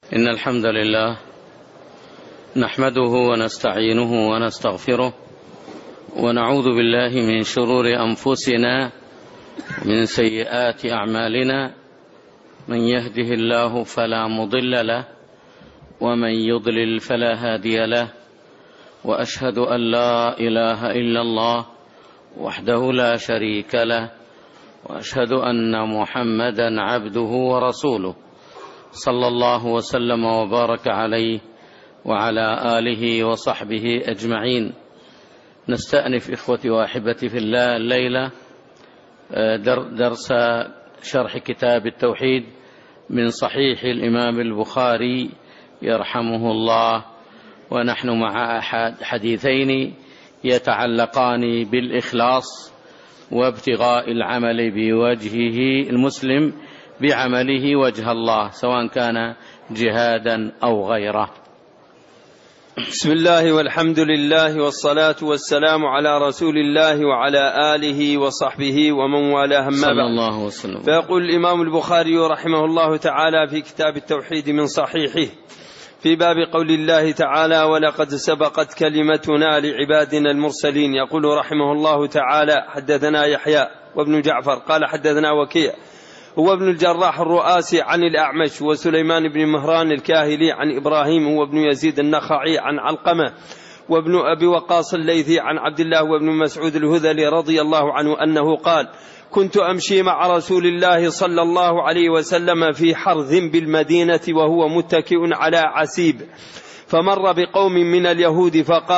إن الحمد لله نحمده ونستعينه ونستغفره ونعوذ بالله من شرور أنفسنا ومن سيئات أعمالنا، من يهده الله فلا مضل له ومن يضلل فلا هادي له، وأشهد أن لا إله إلا الله وحده لا شريك له، وأشهد أن محمدا عبده ورسوله صلى الله وسلم وبارك عليه وعلى آله وصحبه أجمعين. نستأنف إخوتي وأحبتي في الله الليلة درس شرح كتاب التوحيد من صحيح الإمام البخاري يرحمه الله، ونحن مع حديثين يتعلقان بالإخلاص وابتغاء العمل بوجهه المسلم بعمله وجه الله، سواء كان جهادا أو غيره. بسم الله والحمد لله والصلاة والسلام على رسول الله وعلى آله وصحبه ومن والاه، أما بعد. فيقول الإمام البخاري رحمه الله تعالى في كتاب التوحيد من صحيحه في باب قول الله تعالى: ولقد سبقت كلمتنا لعبادنا المرسلين. يقول رحمه الله تعالى: حدثنا يحيى وابن جعفر قال حدثنا وكيع هو ابن الجراح الرؤاسي عن الأعمش، وسليمان بن مهران الكاهلي عن إبراهيم هو ابن يزيد النخعي عن علقمة وابن أبي وقاص الليثي عن عبد الله وابن مسعود الهذلي رضي الله عنه أنه قال: كنت أمشي مع رسول الله صلى الله عليه وسلم في حرث بالمدينة وهو متكئ على عسيب، فمر بقوم من اليهود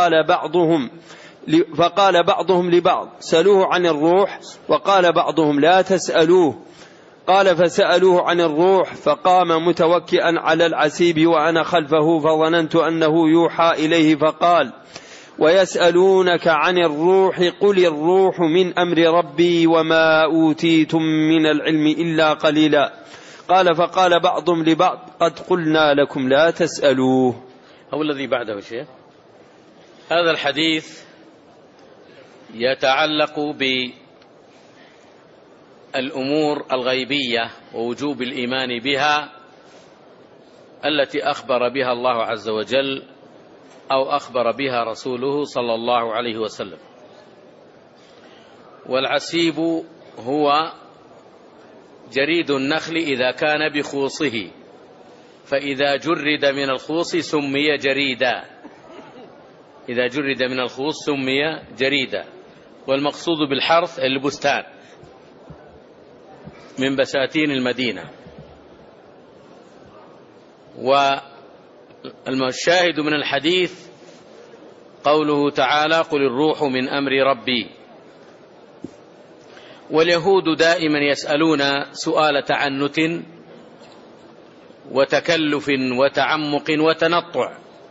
فقال بعضهم لبعض: سألوه عن الروح، وقال بعضهم: لا تسألوه. قال: فسألوه عن الروح، فقام متوكئا على العسيب وأنا خلفه، فظننت أنه يوحى إليه، فقال: ويسألونك عن الروح قل الروح من أمر ربي وما أوتيتم من العلم إلا قليلا. قال: فقال بعضهم لبعض: قد قلنا لكم لا تسألوه. أو الذي بعده شيء، هذا الحديث يتعلق بالأمور الغيبية ووجوب الإيمان بها التي أخبر بها الله عز وجل أو أخبر بها رسوله صلى الله عليه وسلم. والعسيب هو جريد النخل إذا كان بخوصه، فإذا جرد من الخوص سمي جريدا، إذا جرد من الخوص سمي جريدا. والمقصود بالحرث البستان من بساتين المدينة. والشاهد من الحديث قوله تعالى: قل الروح من أمر ربي. واليهود دائما يسألون سؤال تعنت وتكلف وتعمق وتنطع،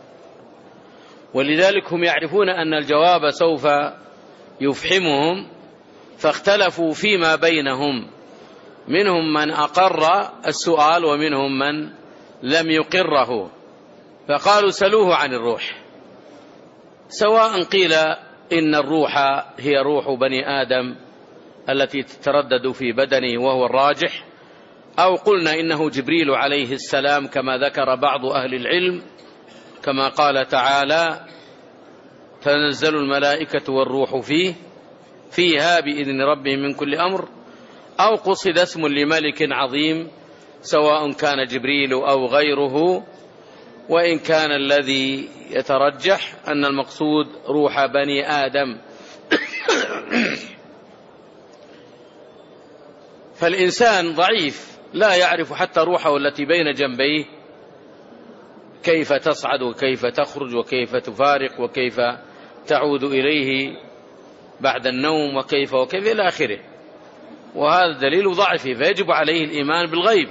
ولذلك هم يعرفون أن الجواب سوف يفحمهم، فاختلفوا فيما بينهم، منهم من أقر السؤال ومنهم من لم يقره، فقالوا: سلوه عن الروح، سواء قيل إن الروح هي روح بني آدم التي تتردد في بدنه وهو الراجح، أو قلنا إنه جبريل عليه السلام كما ذكر بعض أهل العلم، كما قال تعالى: تنزل الملائكة والروح فيها بإذن ربهم من كل أمر، أو قصد اسم لملك عظيم سواء كان جبريل أو غيره، وإن كان الذي يترجح أن المقصود روح بني آدم. فالإنسان ضعيف لا يعرف حتى روحه التي بين جنبيه كيف تصعد وكيف تخرج وكيف تفارق وكيف تعود إليه بعد النوم وكيف إلى آخره، وهذا دليل ضعفه، فيجب عليه الإيمان بالغيب.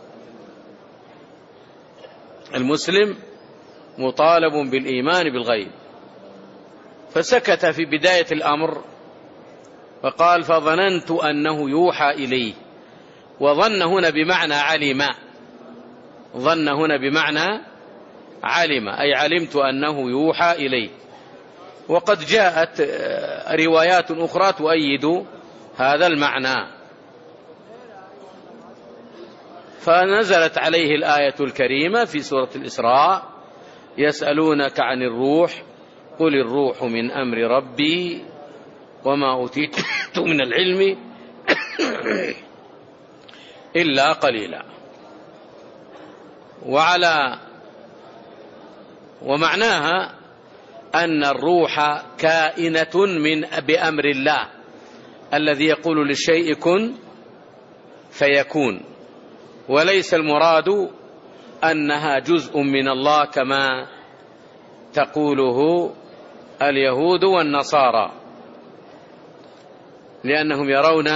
المسلم مطالب بالإيمان بالغيب. فسكت في بداية الأمر فقال: فظننت أنه يوحى إليه. وظن هنا بمعنى علم، ظن هنا بمعنى علم، أي علمت أنه يوحى إليه. وقد جاءت روايات أخرى تؤيد هذا المعنى. فنزلت عليه الآية الكريمة في سورة الإسراء: يسألونك عن الروح قل الروح من أمر ربي وما أوتيت من العلم إلا قليلا. ومعناها أن الروح كائنة بأمر الله الذي يقول للشيء كن فيكون، وليس المراد أنها جزء من الله كما تقوله اليهود والنصارى، لأنهم يرون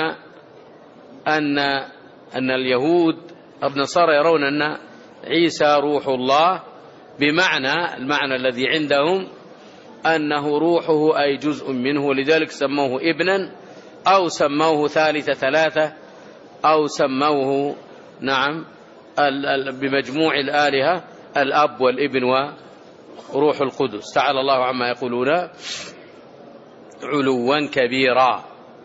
أن اليهود النصارى يرون أن عيسى روح الله، بمعنى المعنى الذي عندهم أنه روحه أي جزء منه، ولذلك سموه ابنا أو سموه ثالث ثلاثة أو سموه بمجموع الآلهة الأب والابن وروح القدس، تعالى الله عما يقولون علوا كبيرا.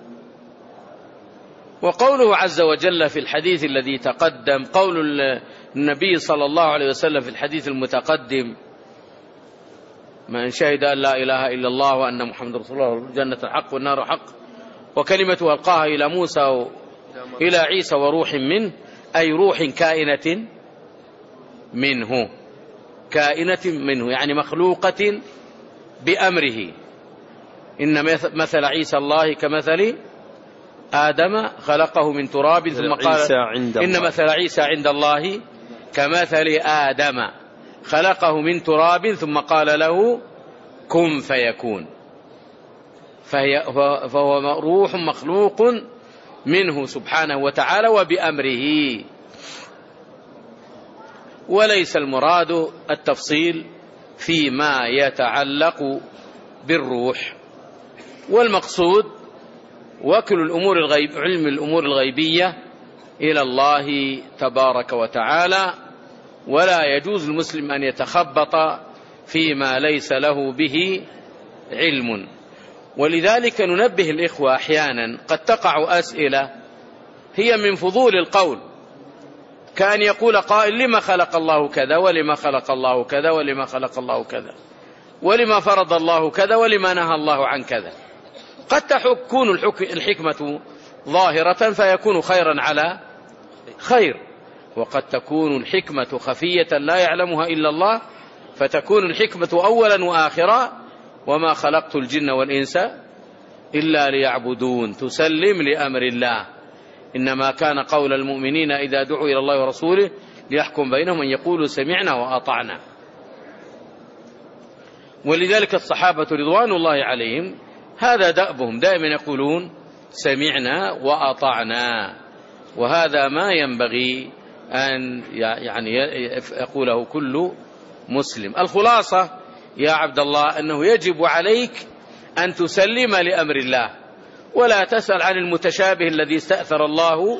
وقوله عز وجل في الحديث الذي تقدم، قول النبي صلى الله عليه وسلم في الحديث المتقدم: من شهد أن لا إله إلا الله وأن محمد رسول الله الجنة حق والنار حق وكلمته ألقاها إلى موسى إلى عيسى وروح منه، أي روح كائنة منه، كائنة منه يعني مخلوقة بأمره. إن مثل عيسى الله كمثل آدم خلقه من تراب ثم قال إن مثل عيسى عند الله كمثل آدم خلقه من تراب ثم قال له كن فيكون، فهو روح مخلوق منه سبحانه وتعالى وبأمره، وليس المراد التفصيل فيما يتعلق بالروح. والمقصود وكل الأمور علم الأمور الغيبية إلى الله تبارك وتعالى، ولا يجوز المسلم أن يتخبط فيما ليس له به علم. ولذلك ننبه الإخوة أحيانا قد تقع أسئلة هي من فضول القول، كأن يقول قائل: لما خلق الله كذا ولما خلق الله كذا ولما خلق الله كذا ولما فرض الله كذا ولما نهى الله عن كذا. قد تكون الحكمة ظاهرة فيكون خيرا على خير، وقد تكون الحكمة خفية لا يعلمها إلا الله فتكون الحكمة أولا وآخرا: وما خلقت الجن والإنس إلا ليعبدون، تسلم لأمر الله. إنما كان قول المؤمنين إذا دعوا إلى الله ورسوله ليحكم بينهم أن يقولوا سمعنا وأطعنا. ولذلك الصحابة رضوان الله عليهم هذا دأبهم، دائما يقولون سمعنا وأطعنا، وهذا ما ينبغي أن يقوله كل مسلم. الخلاصة يا عبد الله أنه يجب عليك أن تسلم لأمر الله، ولا تسأل عن المتشابه الذي استأثر الله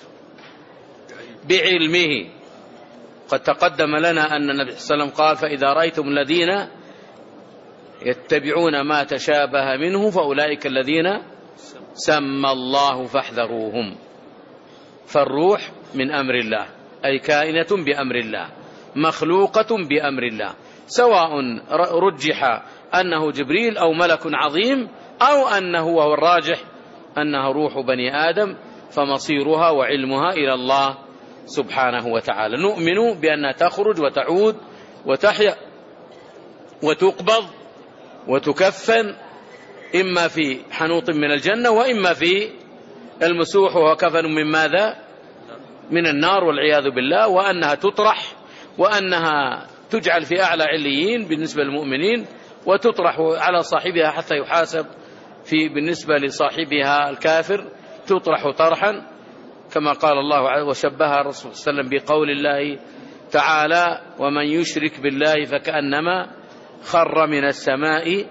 بعلمه. قد تقدم لنا أن النبي صلى الله عليه وسلم قال: فإذا رأيتم الذين يتبعون ما تشابه منه فأولئك الذين سمى الله فاحذروهم. فالروح من أمر الله، أي كائنة بأمر الله، مخلوقة بأمر الله، سواء رجح أنه جبريل أو ملك عظيم أو أنه، وهو الراجح، أنها روح بني آدم، فمصيرها وعلمها إلى الله سبحانه وتعالى. نؤمن بأنها تخرج وتعود وتحيا وتقبض وتكفن، إما في حنوط من الجنة وإما في المسوح وهو كفن من ماذا؟ من النار والعياذ بالله، وأنها تطرح، وأنها تجعل في أعلى عليين بالنسبة للمؤمنين، وتطرح على صاحبها حتى يحاسب بالنسبة لصاحبها الكافر، تطرح طرحا كما قال الله، وشبهها الرسول صلى الله عليه وسلم بقول الله تعالى: ومن يشرك بالله فكأنما خر من السماء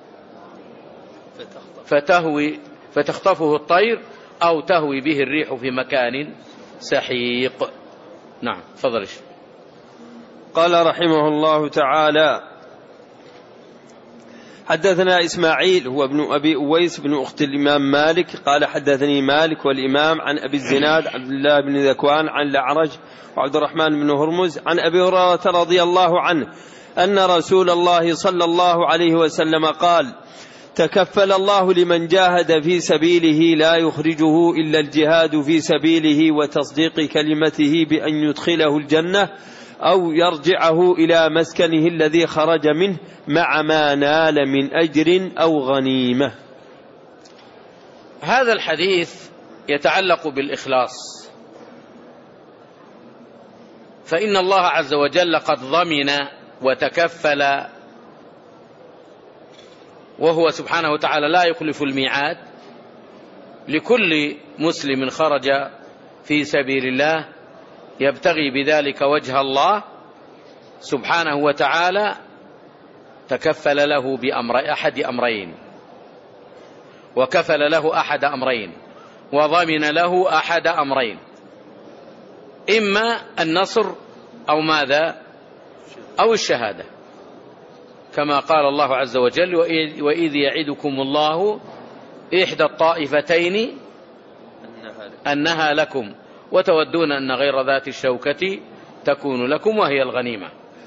فتخطفه الطير أو تهوي به الريح في مكان سحيق. نعم، تفضل. قال رحمه الله تعالى: حدثنا إسماعيل هو ابن أبي أويس بن أخت الإمام مالك قال حدثني مالك والإمام عن أبي الزناد عبد الله بن ذكوان عن الأعرج وعبد الرحمن بن هرمز عن أبي هريرة رضي الله عنه أن رسول الله صلى الله عليه وسلم قال: تكفل الله لمن جاهد في سبيله لا يخرجه إلا الجهاد في سبيله وتصديق كلمته بأن يدخله الجنة أو يرجعه إلى مسكنه الذي خرج منه مع ما نال من أجر أو غنيمة. هذا الحديث يتعلق بالإخلاص، فإن الله عز وجل قد ضمن وتكفل، وهو سبحانه وتعالى لا يخلف الميعاد، لكل مسلم خرج في سبيل الله يبتغي بذلك وجه الله سبحانه وتعالى، تكفل له أحد أمرين، وكفل له أحد أمرين، وضمن له أحد أمرين، إما النصر أو ماذا؟ أو الشهادة، كما قال الله عز وجل: وإذ يعدكم الله إحدى الطائفتين أنها لكم وتودون أن غير ذات الشوكة تكون لكم وهي الغنيمة.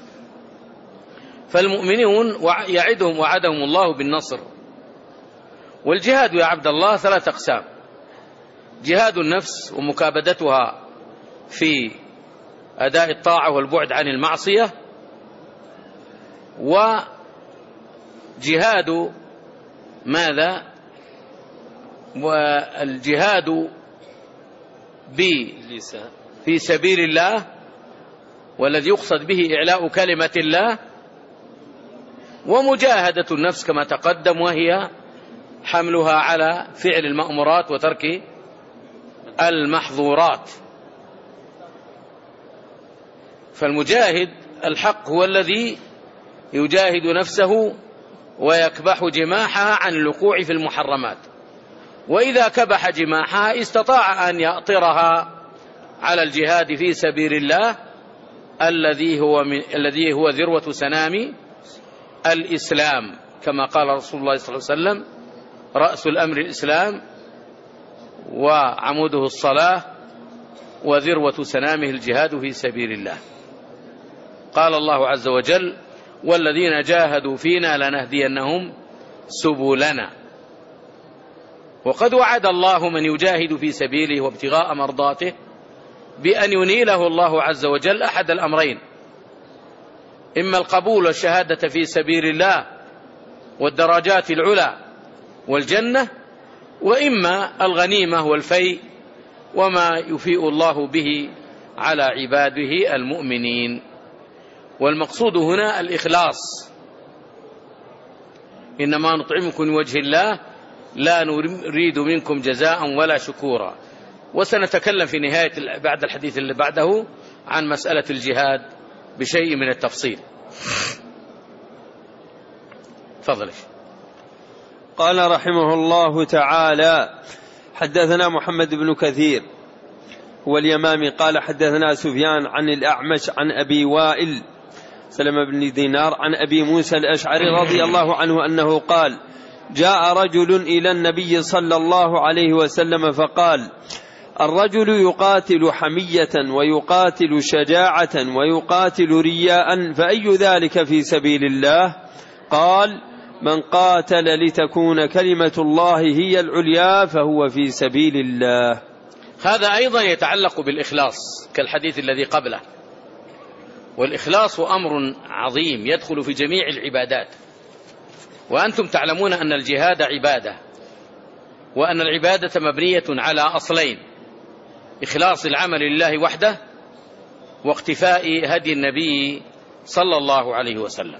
فالمؤمنون وعدهم الله بالنصر. والجهاد يا عبد الله 3 أقسام: جهاد النفس ومكابدتها في أداء الطاعة والبعد عن المعصية، وجهاد ماذا؟ والجهاد في سبيل الله، والذي يقصد به إعلاء كلمة الله، ومجاهدة النفس كما تقدم، وهي حملها على فعل المأمورات وترك المحظورات. فالمجاهد الحق هو الذي يجاهد نفسه ويكبح جماحها عن الوقوع في المحرمات، وإذا كبح جماحها استطاع أن يأطرها على الجهاد في سبيل الله، الذي هو ذروة سنام الإسلام، كما قال رسول الله صلى الله عليه وسلم: رأس الأمر الإسلام وعموده الصلاة وذروة سنامه الجهاد في سبيل الله. قال الله عز وجل: والذين جاهدوا فينا لنهدينهم سبلنا. وقد وعد الله من يجاهد في سبيله وابتغاء مرضاته بأن ينيله الله عز وجل أحد الأمرين: إما القبول والشهادة في سبيل الله والدرجات العلى والجنة، وإما الغنيمة والفيء وما يفيء الله به على عباده المؤمنين. والمقصود هنا الإخلاص: إنما نطعمكم لوجه الله لا نريد منكم جزاء ولا شكورا. وسنتكلم في نهاية بعد الحديث اللي بعده عن مسألة الجهاد بشيء من التفصيل. تفضل. قال رحمه الله تعالى: حدثنا محمد بن كثير هو اليمامي قال حدثنا سفيان عن الأعمش عن أبي وائل سلمة بن دينار عن أبي موسى الأشعري رضي الله عنه أنه قال: جاء رجل إلى النبي صلى الله عليه وسلم فقال: الرجل يقاتل حمية ويقاتل شجاعة ويقاتل رياء، فأي ذلك في سبيل الله؟ قال: من قاتل لتكون كلمة الله هي العليا فهو في سبيل الله. هذا أيضا يتعلق بالإخلاص كالحديث الذي قبله. والإخلاص أمر عظيم يدخل في جميع العبادات، وأنتم تعلمون أن الجهاد عبادة، وأن العبادة مبنية على أصلين: إخلاص العمل لله وحده، واقتفاء هدي النبي صلى الله عليه وسلم.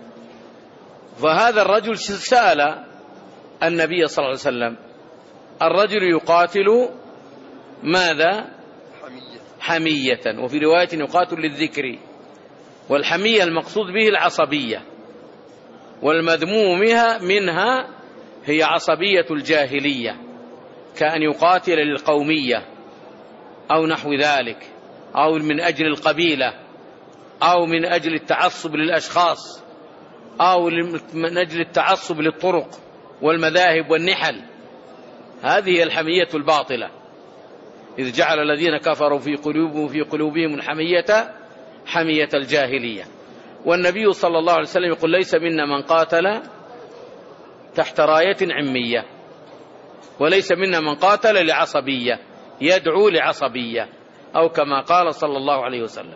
فهذا الرجل سأل النبي صلى الله عليه وسلم: الرجل يقاتل ماذا؟ حمية، وفي رواية يقاتل للذكر. والحمية المقصود به العصبية، والمذموم منها هي عصبية الجاهلية، كأن يقاتل للقومية أو نحو ذلك، أو من أجل القبيلة، أو من أجل التعصب للأشخاص، أو من أجل التعصب للطرق والمذاهب والنحل. هذه هي الحمية الباطلة، إذ جعل الذين كفروا في قلوبهم الحمية حمية الجاهلية. والنبي صلى الله عليه وسلم يقول: ليس منا من قاتل تحت راية عمية، وليس منا من قاتل لعصبية يدعو لعصبية، أو كما قال صلى الله عليه وسلم.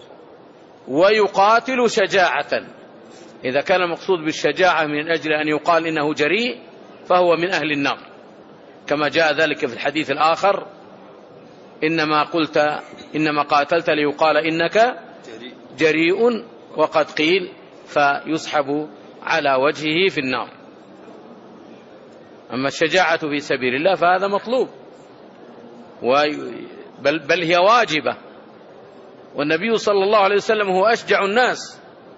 ويقاتل شجاعة، إذا كان المقصود بالشجاعة من أجل أن يقال إنه جريء فهو من أهل النار، كما جاء ذلك في الحديث الآخر: إنما قاتلت ليقال إنك جريء، وقد قيل فيسحب على وجهه في النار. أما الشجاعة في سبيل الله فهذا مطلوب، بل هي واجبة. والنبي صلى الله عليه وسلم هو أشجع الناس،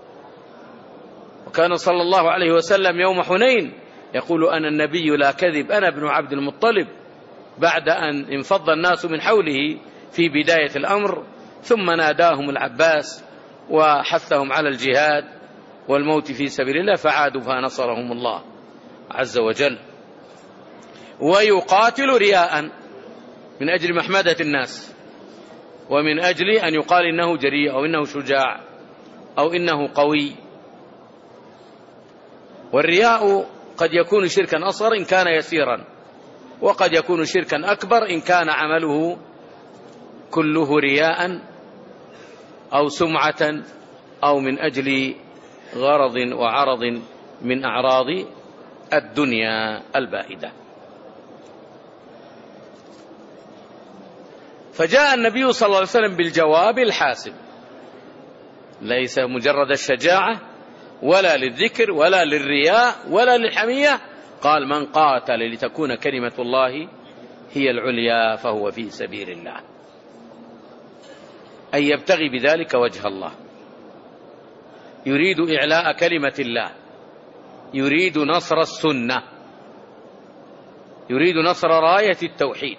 وكان صلى الله عليه وسلم يوم حنين يقول: أنا النبي لا كذب، أنا ابن عبد المطلب، بعد أن انفض الناس من حوله في بداية الأمر، ثم ناداهم العباس وحثهم على الجهاد والموت في سبيل الله، فعادوا فنصرهم الله عز وجل. ويقاتل رياء، من أجل محمدة الناس، ومن أجل أن يقال إنه جريء أو إنه شجاع أو إنه قوي. والرياء قد يكون شركا أصغر إن كان يسيرا، وقد يكون شركا أكبر إن كان عمله كله رياء أو سمعة أو من أجل غرض وعرض من أعراض الدنيا البائدة. فجاء النبي صلى الله عليه وسلم بالجواب الحاسم، ليس مجرد الشجاعة ولا للذكر ولا للرياء ولا للحمية، قال: من قاتل لتكون كلمة الله هي العليا فهو في سبيل الله، أي يبتغي بذلك وجه الله، يريد إعلاء كلمة الله، يريد نصر السنة، يريد نصر راية التوحيد.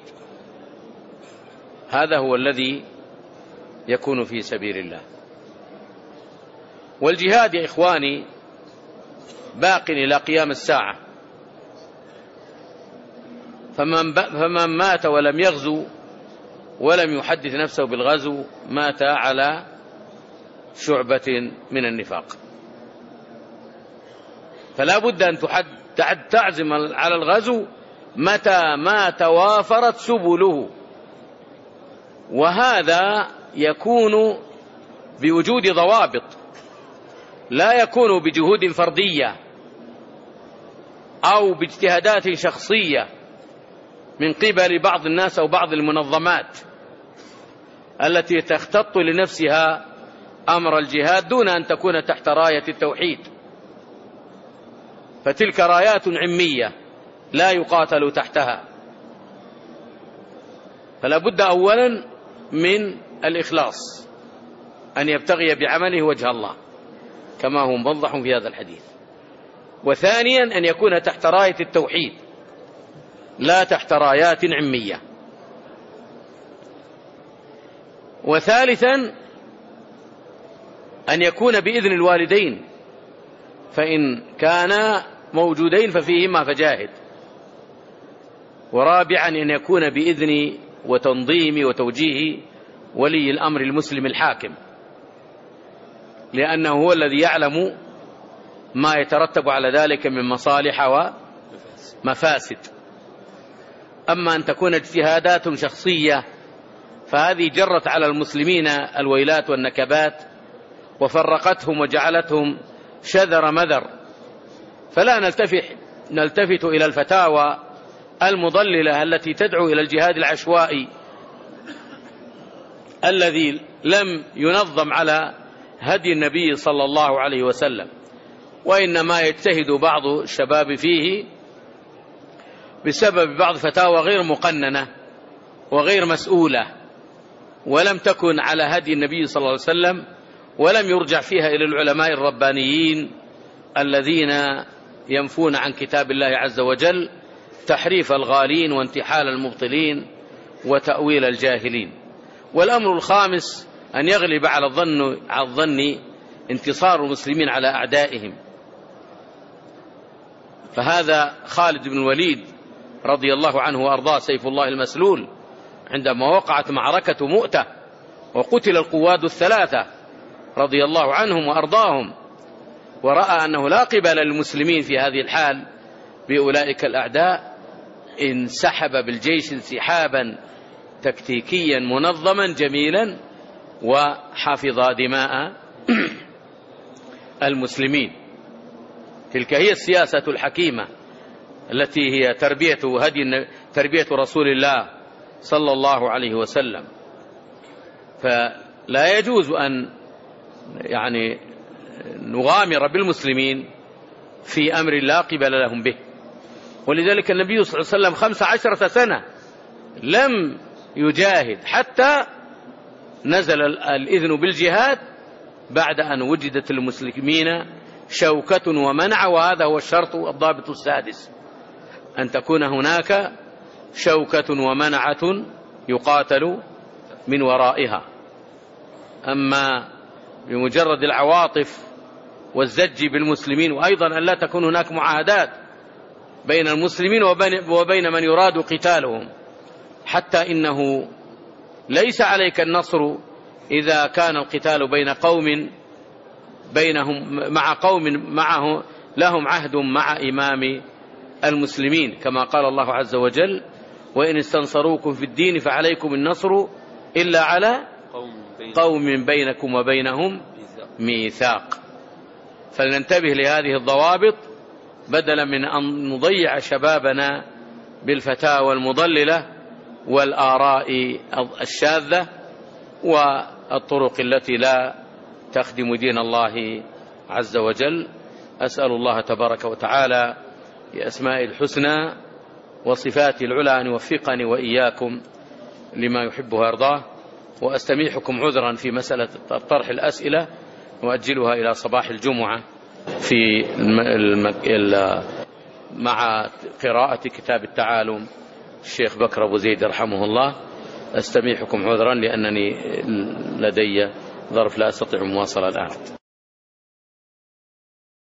هذا هو الذي يكون في سبيل الله. والجهاد يا إخواني باق إلى قيام الساعة، فمن مات ولم يغزو ولم يحدث نفسه بالغزو مات على شعبة من النفاق. فلا بد أن تعزم على الغزو متى ما توافرت سبله، وهذا يكون بوجود ضوابط، لا يكون بجهود فردية أو باجتهادات شخصية من قبل بعض الناس أو بعض المنظمات التي تختط لنفسها أمر الجهاد دون أن تكون تحت راية التوحيد، فتلك رايات عمية لا يقاتل تحتها. فلا بد أولا من الإخلاص، أن يبتغي بعمله وجه الله كما هو موضح في هذا الحديث. وثانيا أن يكون تحت راية التوحيد لا تحت رايات عمية. وثالثا أن يكون بإذن الوالدين، فإن كانا موجودين ففيهما فجاهد. ورابعا أن يكون بإذن وتنظيم وتوجيه ولي الأمر المسلم الحاكم، لأنه هو الذي يعلم ما يترتب على ذلك من مصالح ومفاسد. أما أن تكون اجتهادات شخصية فهذه جرت على المسلمين الويلات والنكبات وفرقتهم وجعلتهم شذر مذر. فلا نلتفت إلى الفتاوى المضللة التي تدعو إلى الجهاد العشوائي الذي لم ينظم على هدي النبي صلى الله عليه وسلم، وإنما يجتهد بعض الشباب فيه بسبب بعض فتاوى غير مقننة وغير مسؤولة، ولم تكن على هدي النبي صلى الله عليه وسلم، ولم يرجع فيها إلى العلماء الربانيين الذين ينفون عن كتاب الله عز وجل تحريف الغالين وانتحال المبطلين وتأويل الجاهلين. والأمر الخامس أن يغلب على الظن انتصار المسلمين على أعدائهم، فهذا خالد بن الوليد رضي الله عنه وأرضاه سيف الله المسلول، عندما وقعت معركة مؤتة وقتل القواد الثلاثة رضي الله عنهم وأرضاهم، ورأى أنه لا قبل للمسلمين في هذه الحال بأولئك الأعداء، انسحب بالجيش انسحابا تكتيكيا منظما جميلا وحفظ دماء المسلمين. تلك هي السياسة الحكيمة التي هي تربية رسول الله صلى الله عليه وسلم. فلا يجوز أن نغامر بالمسلمين في أمر لا قبل لهم به. ولذلك النبي صلى الله عليه وسلم 15 سنة لم يجاهد حتى نزل الإذن بالجهاد بعد أن وجدت للمسلمين شوكة ومنع، وهذا هو الشرط الضابط السادس، أن تكون هناك شوكة ومنعة يقاتل من ورائها. أما بمجرد العواطف والزج بالمسلمين، وأيضا أن لا تكون هناك معاهدات بين المسلمين وبين من يراد قتالهم، حتى إنه ليس عليك النصر إذا كان القتال مع قوم معه لهم عهد مع إمام المسلمين، كما قال الله عز وجل: وإن استنصروكم في الدين فعليكم النصر إلا على قوم بينكم وبينهم ميثاق. فلننتبه لهذه الضوابط بدلا من أن نضيع شبابنا بالفتاوى المضللة والآراء الشاذة والطرق التي لا تخدم دين الله عز وجل. أسأل الله تبارك وتعالى بأسماء الحسنى وصفاته العلى أن يوفقني وإياكم لما يحبه ويرضاه، وأستميحكم عذرا في مسألة طرح الأسئلة وأجلها إلى صباح الجمعة مع قراءة كتاب التعالم الشيخ بكر أبو زيد رحمه الله. أستميحكم عذرا لأنني لدي ظرف لا أستطيع مواصلة الآن.